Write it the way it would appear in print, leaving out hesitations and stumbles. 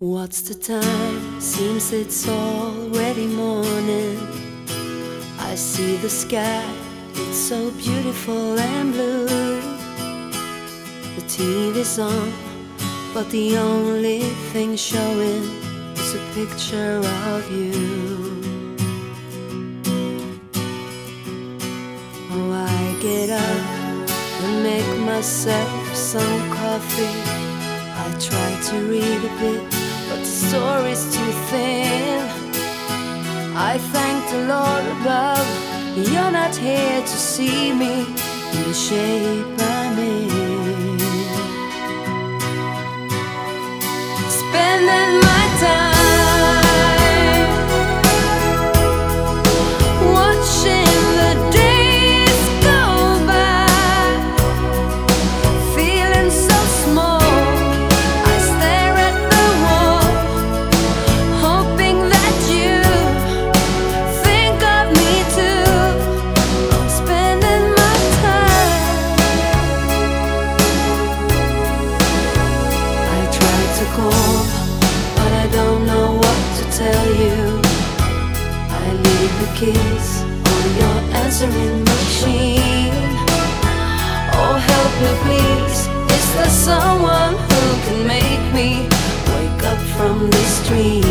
What's the time? Seems it's already morning. I see the sky, it's so beautiful and blue. The TV's on, but the only thing showing is a picture of you. Oh, I get up and make myself some coffee. I try to read a bit, but the story's too thin. I thank the Lord above, you're not here to see me in the shape I'm in. Spending my time watching the days go by, feeling so small. But I don't know what to tell you. I leave the keys on your answering machine. Oh, help me please, is there someone who can make me wake up from this dream?